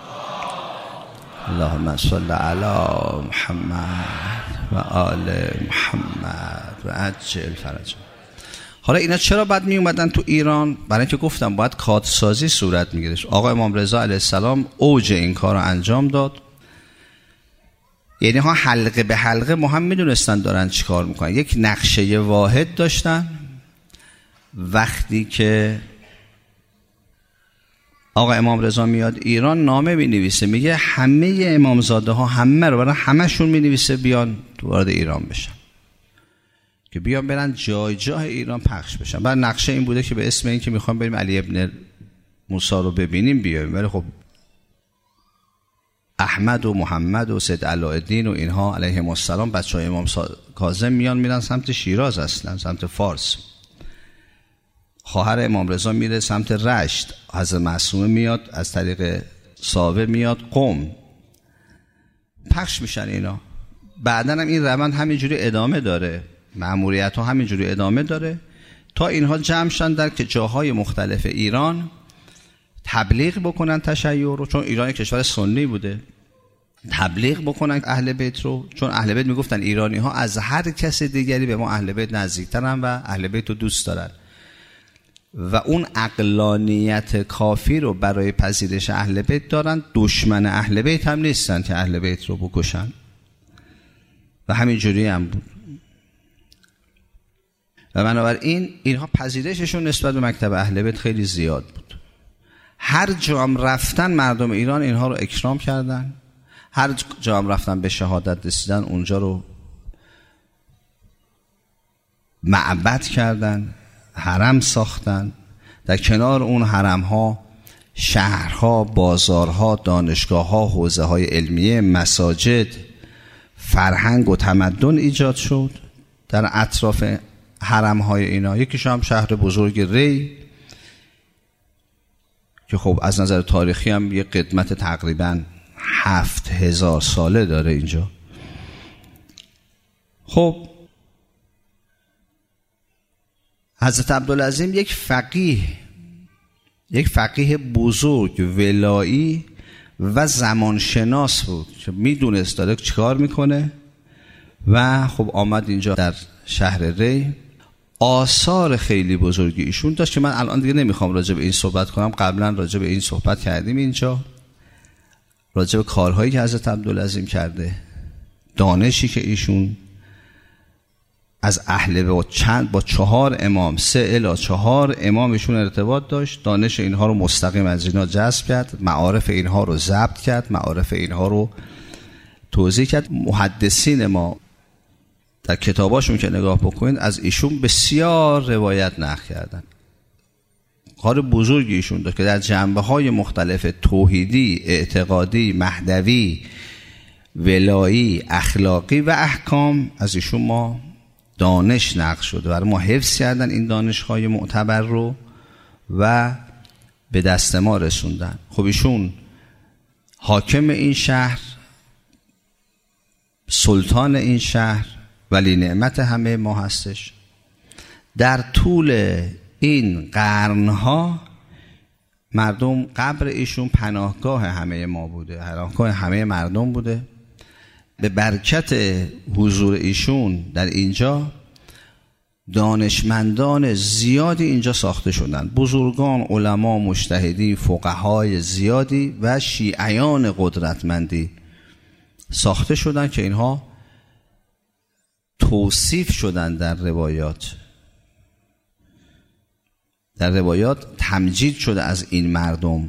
اللهم صل علی محمد و آل محمد و عجل فرج. حالا اینا چرا بعد می اومدن تو ایران؟ برای اینکه گفتم باید کادسازی صورت میگیره. آقا امام رضا علیه السلام اوج این کار رو انجام داد. یعنی ها حلقه به حلقه ما هم میدونستن دارن چی کار میکنن. یک نقشه واحد داشتن. وقتی که آقا امام رضا میاد ایران نامه می نویسه، میگه همه امامزاده ها همه رو برای همشون می نویسه بیان وارد ایران بشن، که بیان برن جای جای ایران پخش بشن. بعد نقشه این بوده که به اسم این که میخوام بریم علی ابن موسی رو ببینیم بیایم، ولی خب احمد و محمد و سید علاءالدین و اینها علیهم السلام بچه های امام کاظم میان میرن سمت شیراز، اصلا سمت فارس. خواهر امام رضا میره سمت رشت، حضرت معصومه میاد از طریق ساوه میاد قم، پخش میشن اینا. بعداً هم این روند همینجوری ادامه داره، مأموریت ها همینجوری ادامه داره تا اینها جمع شدن در که جاهای مختلف ایران تبلیغ بکنن تشیع رو، چون ایران کشور سنی بوده، تبلیغ بکنن اهل بیت رو، چون اهل بیت میگفتن ایرانی ها از هر کس دیگری به ما اهل بیت نزدیکترن و اهل بیت رو دوست دارن و اون عقلانیت کافی رو برای پذیرش اهل بیت دارن. دشمن اهل بیت هم نیستن که اهل بیت رو بکشن و همین جوری هم بود. و بنابراین اینها پذیرششون نسبت به مکتب اهل بیت خیلی زیاد بود. هر جام رفتن مردم ایران اینها رو اکرام کردن، هر جام رفتن به شهادت رسیدن اونجا رو معبد کردن، حرم ساختن. در کنار اون حرم ها شهرها، بازارها، دانشگاه ها، حوزه های علمیه، مساجد، فرهنگ و تمدن ایجاد شد در اطراف حرم های اینا. یکیش هم شهر بزرگ ری که خب از نظر تاریخی هم یه قدمت تقریباً هفت هزار ساله داره اینجا. خب حضرت عبدالعظیم یک فقیه یک فقیه بزرگ ولایی و زمانشناس بود که میدونست داره چیکار میکنه و خب آمد اینجا در شهر ری. آثار خیلی بزرگی ایشون داشت که من الان دیگه نمیخوام راجع به این صحبت کنم، قبلا راجع به این صحبت کردیم اینجا، راجع به کارهایی که حضرت عبدالعظیم کرده، دانشی که ایشون از اهل با چند با چهار امام سه الی چهار امامشون ارتباط داشت، دانش اینها رو مستقیم از اینا جذب کرد، معارف اینها رو ضبط کرد، معارف اینها رو توضیح کرد. محدثین ما در کتاباشون که نگاه بکنید از ایشون بسیار روایت نقل کردن. کار بزرگی ایشون داشت که در جنبه‌های مختلف توحیدی، اعتقادی، مهدوی، ولایی، اخلاقی و احکام از ایشون ما دانش نقل شده. برای ما حفظ کردن این دانش‌های معتبر رو و به دست ما رسوندن. خب ایشون حاکم این شهر، سلطان این شهر، ولی نعمت همه ما هستش. در طول این قرنها مردم قبر ایشون پناهگاه همه ما بوده، پناهگاه همه مردم بوده. به برکت حضور ایشون در اینجا دانشمندان زیادی اینجا ساخته شدند، بزرگان، علما، مجتهدین، فقهای زیادی و شیعیان قدرتمندی ساخته شدند که اینها توصیف شدن در روایات. در روایات تمجید شده از این مردم.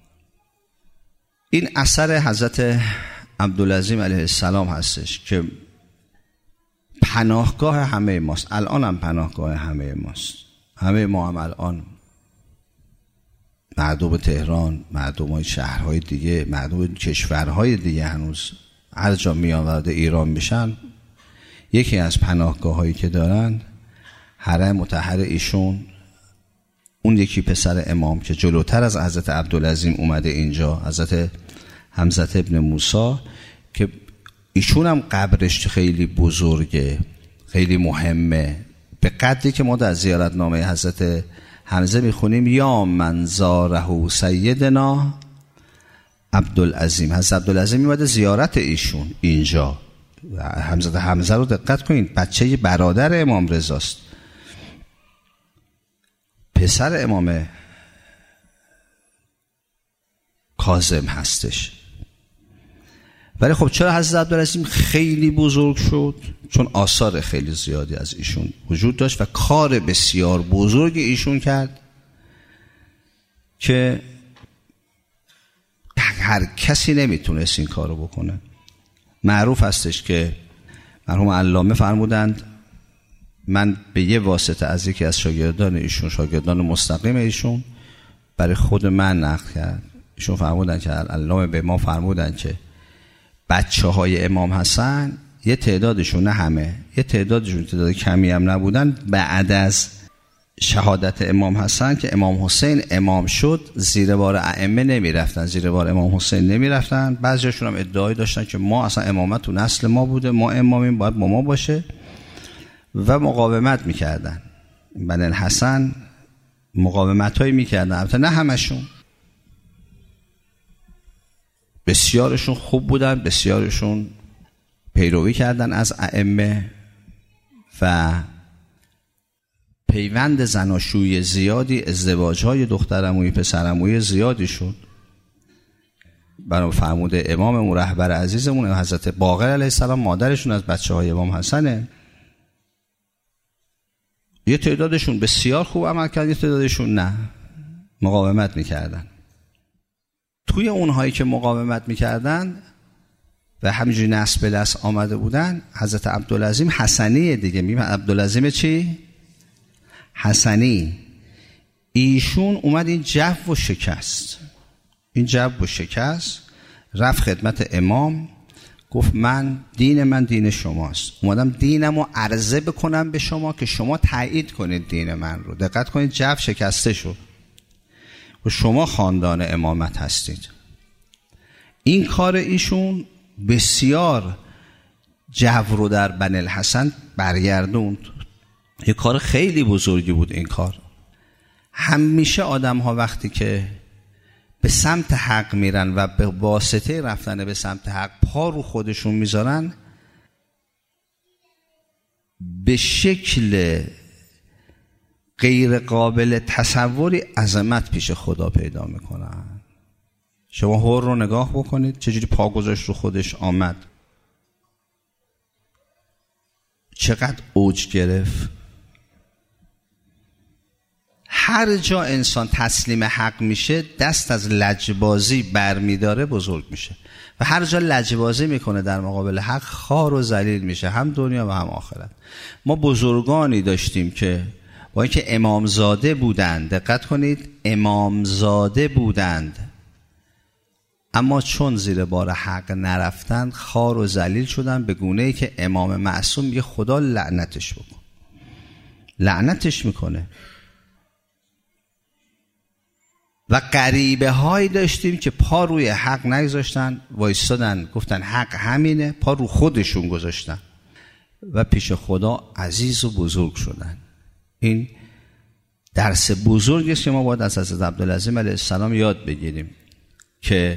این اثر حضرت عبدالعظیم علیه السلام هستش که پناهگاه همه ماست. الان هم پناهگاه همه ماست. همه ما هم الان، مردم تهران، مردم های شهرهای دیگه، مردم کشورهای دیگه، هنوز هر جا میان وارد ایران میشن، یکی از پناهگاه هایی که دارن حرم مطهر ایشون، اون یکی پسر امام که جلوتر از حضرت عبدالعظیم اومده اینجا، حضرت حمزه ابن موسی، که ایشون هم قبرش خیلی بزرگه، خیلی مهمه، به قدری که ما در زیارتنامه حضرت حمزه میخونیم یا من زاره سیدنا عبدالعظیم. حضرت عبدالعظیم اومده زیارت ایشون اینجا. حضرت حمزه رو دقت کنید، بچه برادر امام رضاست، پسر امام کاظم هستش. ولی خب چرا حضرت عبدالعظیم خیلی بزرگ شد؟ چون آثار خیلی زیادی از ایشون وجود داشت و کار بسیار بزرگ ایشون کرد که هر کسی نمیتونست این کارو بکنه. معروف هستش که مرحوم علامه فرمودند من به یه واسطه از یکی از شاگردان ایشون، شاگردان مستقیم ایشون، برای خود من نقل کرد. ایشون فرمودند که علامه به ما فرمودند که بچه های امام حسن یه تعدادشون، نه همه، یه تعدادشون، تعداد کمی هم نبودن، بعد از شهادت امام حسن که امام حسین امام شد زیر بار ائمه نمی رفتن، زیر بار امام حسین نمی رفتن. بعضیشون هم ادعای داشتن که ما اصلا امامت تو نسل ما بوده، ما امامیم، باید با ما باشه، و مقاومت میکردن. بنی الحسن مقاومت هایی میکردن، البته نه همشون، بسیارشون خوب بودن، بسیارشون پیروی کردن از ائمه و پیوند زناشویی زیادی، ازدواج‌های دخترعمویی پسرعمویی زیادی شد. برای فرموده اماممون رهبر عزیزمون حضرت باقر علیه السلام، مادرشون از بچه‌های امام حسنه. یه تعدادشون بسیار خوب عمل کردن، یه تعدادشون نه، مقاومت میکردن. توی اونهایی که مقاومت میکردن و همینجوری نسل به نسل آمده بودن، حضرت عبدالعظیم حسنی دیگه، میگم عبدالعظیم چی؟ حسنی. ایشون اومد این جو و شکست، این جو و شکست، رفت خدمت امام، گفت من دین من دین شماست، اومدم دینم رو عرضه بکنم به شما که شما تایید کنید دین من رو. دقت کنید، جو شکسته شد و شما خاندان امامت هستید. این کار ایشون بسیار جو رو در بنی الحسن برگردوند. یه کار خیلی بزرگی بود این کار. همیشه آدم ها وقتی که به سمت حق میرن و به واسطه رفتن به سمت حق پا رو خودشون میذارن، به شکل غیر قابل تصوری عظمت پیش خدا پیدا میکنن. شما هور رو نگاه بکنید چجوری پا گذاشت رو خودش آمد، چقدر اوج گرفت. هر جا انسان تسلیم حق میشه، دست از لجبازی برمیداره، بزرگ میشه، و هر جا لجبازی میکنه در مقابل حق، خار و ذلیل میشه، هم دنیا و هم آخرت. ما بزرگانی داشتیم که با اینکه امامزاده بودند، دقت کنید، امامزاده بودند، اما چون زیر بار حق نرفتند خار و ذلیل شدن، به گونه‌ای که امام معصوم میگه خدا لعنتش بکن، لعنتش میکنه. و غریبه هایی داشتیم که پا روی حق نگذاشتن، وایستادن گفتن حق همینه، پا رو خودشون گذاشتن و پیش خدا عزیز و بزرگ شدن. این درس بزرگی است که ما باید از حضرت عبدالعظیم علیه السلام یاد بگیریم که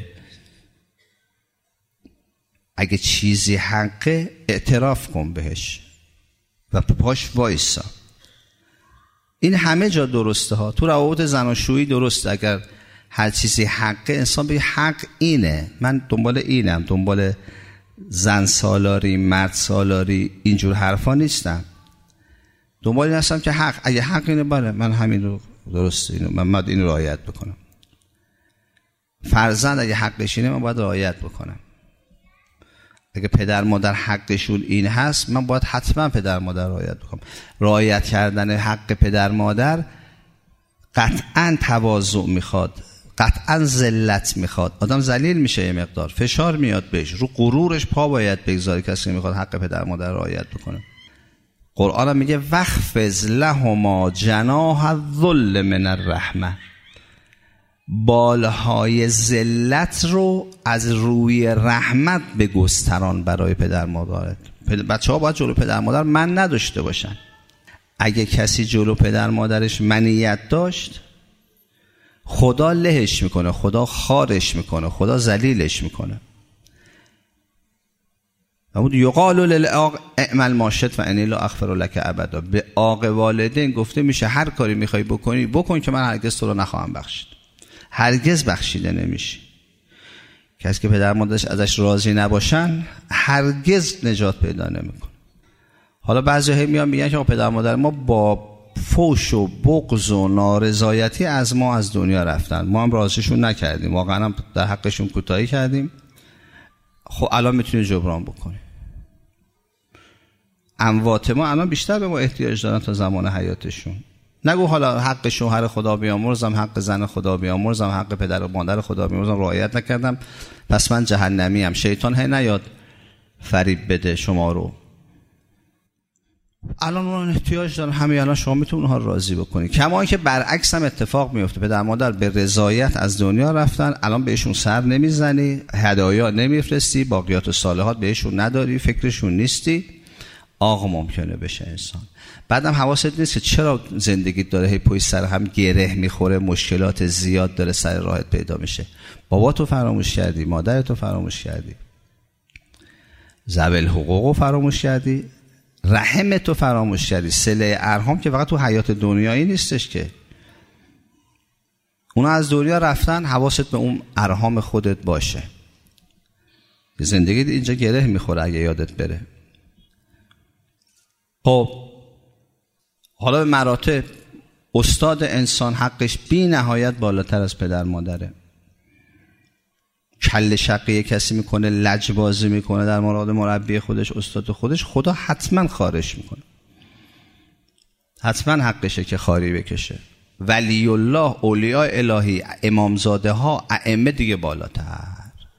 اگه چیزی حقه اعتراف کن بهش و پاش وایسا. این همه جا درسته ها، تو روابط زناشویی درسته، اگر هر چیزی حقه انسان بگه حق اینه، من دنبال اینم، دنبال زن سالاری، مرد سالاری، اینجور حرفا نیستم، دنبال این هستم که حق، اگه حق اینه بله من همین رو درسته، اینو من باید اینو رعایت بکنم. فرزند اگه حقش اینه من باید رعایت بکنم. اگه پدر مادر حقشون این هست من باید حتما پدر مادر رعایت بکنم. رعایت کردن حق پدر مادر قطعا تواضع میخواد، قطعا ذلت میخواد. آدم ذلیل میشه، یه مقدار فشار میاد بهش، رو غرورش پا باید بگذاری کسی میخواد حق پدر مادر رعایت بکنه. قرآن هم میگه وخفض لهما جناح الذل من الرحمه، بالهای ذلت رو از روی رحمت بگستران برای پدر مادرت. بچه ها باید جلو پدر مادر من نداشته باشن. اگه کسی جلو پدر مادرش منیت داشت خدا لهش میکنه، خدا خارش میکنه، خدا ذلیلش میکنه. یقال للعاق اعمل ما شئت و انی لا اغفر لک ابدا. به عاق والدین گفته میشه هر کاری میخوای بکنی بکن که من هرگز تو رو نخواهم بخشید. هرگز بخشیده نمیشی. کسی که پدر مادرش ازش راضی نباشن هرگز نجات پیدا نمیکنه. حالا بعضی میان میگن که پدر مادر ما با فوش و بغض و نارضایتی از ما از دنیا رفتن، ما هم راضیشون نکردیم، واقعا هم در حقشون کوتاهی کردیم. خب الان میتونی جبران بکنی. اموات ما الان بیشتر به ما احتیاج دارن تا زمان حیاتشون. نگو حالا حق شوهر خدا بیامرزم، حق زن خدا بیامرزم، حق پدر و مادر خدا بیامرزم، رعایت نکردم پس من جهنمی ام. شیطان هی نیاد فریب بده شما رو. الان اون احتیاج دارن، همین الان شما میتونید اونها راضی بکنید. کما اینکه برعکس هم اتفاق میفته، پدر مادر به رضایت از دنیا رفتن، الان بهشون سر نمیزنی، هدایا نمیفرستی، باقیات الصالحات بهشون نداری، فکرشون نیستی، آقا ممکنه بشه انسان. بعدم حواست نیست که چرا زندگیت داره هی پشت سر هم گره میخوره، مشکلات زیاد داره سر راهت پیدا میشه. بابا تو فراموش کردی، مادر تو فراموش کردی، ذوی الحقوق فراموش کردی، رحم تو فراموش کردی. صله ارحام که فقط تو حیات دنیایی نیستش که، اونا از دنیا رفتن، حواست به اون ارحام خودت باشه. زندگیت اینجا گره میخوره اگه یادت بره. خب حالا به مراتب استاد انسان حقش بی نهایت بالاتر از پدر مادره. کل شقیه کسی میکنه، لجبازی میکنه در مورد مربی خودش، استاد خودش، خدا حتما خارش میکنه، حتما حقشه که خاری بکشه. ولی الله، اولیاء الهی، امامزاده ها، ائمه دیگه بالاتر،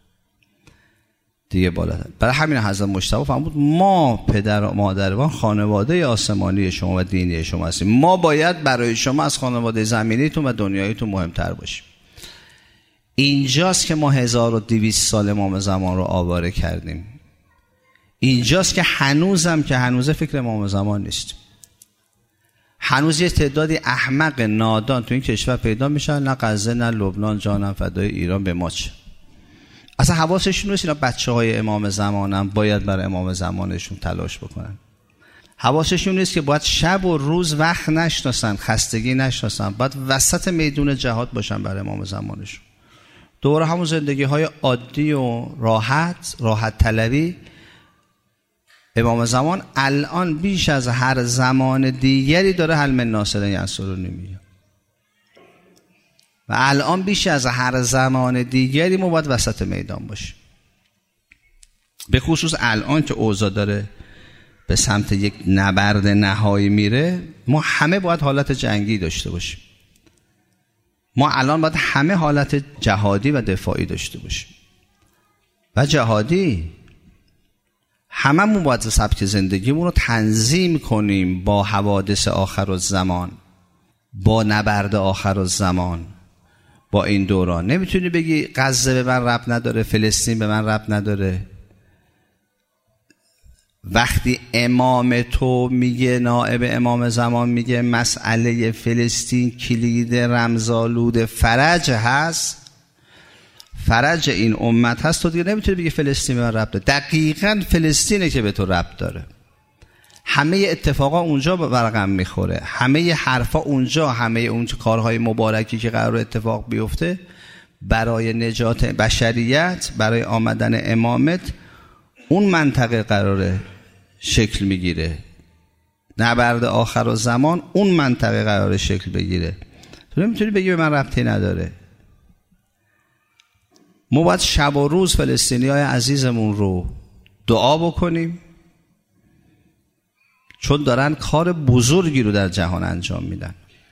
دیگه بالاتر. برای همین حضرت مجتبی فرمود ما پدر و مادران خانواده آسمانی شما و دینی شما هستیم، ما باید برای شما از خانواده زمینیتون و دنیاییتون مهمتر باشیم. اینجاست که ما هزار و دویست سال امام زمان رو آواره کردیم. اینجاست که هنوزم که هنوزه فکر امام زمان نیست. هنوز یه تعدادی احمق نادان تو این کشور پیدا میشن، نه غزه نه لبنان، جانم فدای ایران به ما چه. اصلا حواسشون نیست اینا بچه های امام زمانم باید برای امام زمانشون تلاش بکنن. حواسشون نیست که باید شب و روز وقت نشناسن، خستگی نشناسن، باید وسط میدون جهاد باشن برای امام زمانشون. دوره همون زندگی های عادی و راحت، راحت طلبی. امام زمان الان بیش از هر زمان دیگری داره هل من ناصر ینصرونی میگه، و الان بیش از هر زمان دیگری ما باید وسط میدان باشیم. به خصوص الان که اوضاع داره به سمت یک نبرد نهایی میره، ما همه باید حالت جنگی داشته باشیم. ما الان باید همه حالت جهادی و دفاعی داشته باشیم. و جهادی هممون باید سبک زندگیمون رو تنظیم کنیم با حوادث آخرالزمان، با نبرد آخرالزمان، با این دوران. نمیتونی بگی غزه به من ربط نداره، فلسطین به من ربط نداره. وقتی امام تو میگه، نائب امام زمان میگه مسئله فلسطین کلید رمزآلود فرج هست، فرج این امت هست، تو دیگه نمیتونی بگی فلسطین به من ربط داره. دقیقاً فلسطینه که به تو ربط داره. همه اتفاقا اونجا برقم میخوره، همه حرفا اونجا، همه اون کارهای مبارکی که قرار اتفاق بیفته برای نجات بشریت، برای آمدن امامت، اون منطقه قراره شکل میگیره. نبرد آخر و زمان اون منطقه قراره شکل بگیره. تو نمیتونی بگی به من ربطی نداره. ما باید شب و روز فلسطینی های عزیزمون رو دعا بکنیم، چون دارن کار بزرگی رو در جهان انجام میدن.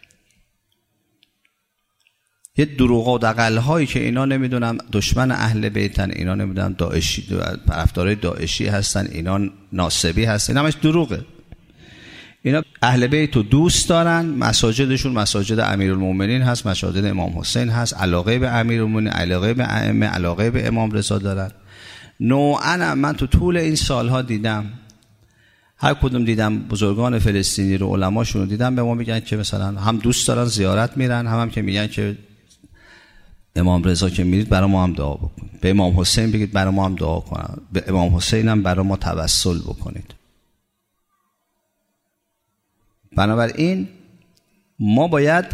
یه دروغ و دغل هایی که اینا نمیدونم دشمن اهل بیتن، اینا نمیدونم داعشی، طرفدارای داعشی هستن، اینا ناصبی هستن، اینا همش دروغه. اینا اهل بیت رو دوست دارن، مساجدشون مساجد امیرالمومنین هست، مساجد امام حسین هست، علاقه به امیرالمومنین، علاقه به ائمه، علاقه به امام رضا دارن. نوعا من تو طول این سالها دیدم، هر کدوم دیدم بزرگان فلسطینی رو، علماشون رو دیدم، به ما میگن که مثلا هم دوست دارن زیارت میرن، هم هم که میگن که امام رضا که میرید برای ما هم دعا بکنید، به امام حسین بگید برای ما هم دعا کنن، به امام حسین هم برای ما توسل بکنید. بنابراین ما باید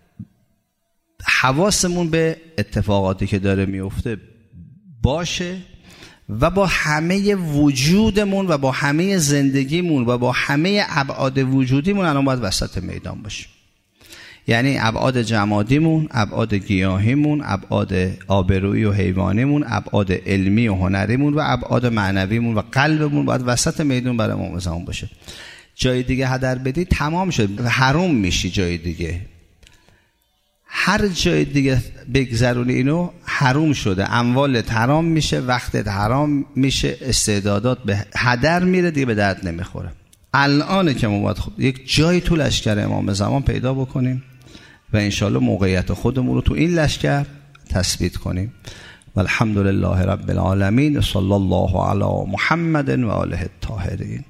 حواسمون به اتفاقاتی که داره میفته باشه و با همه وجودمون و با همه زندگیمون و با همه ابعاد وجودیمون الان باید وسط میدان باشیم. یعنی ابعاد جمادیمون، ابعاد گیاهیمون، ابعاد آبرویی و حیوانیمون، ابعاد علمی و هنریمون و ابعاد معنویمون و قلبمون باید وسط میدان برای امام زمان باشه. جای دیگه هدر بدی تمام شد، حروم میشی. جای دیگه هر جای دیگه بگذرونی اینو حروم شده، اموالت حرام میشه، وقتت حرام میشه، استعدادات به هدر میره، دیگه به درد نمیخوره. الان که ما باید خب یک جای تو لشکر امام زمان پیدا بکنیم و انشالله موقعیت خودمون رو تو این لشکر تثبیت کنیم. و الحمدلله رب العالمین. صلی الله علی محمد و آله الطاهرین.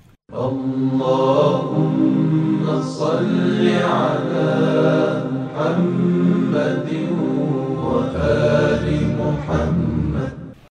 اللهم صل على محمد وآل محمد.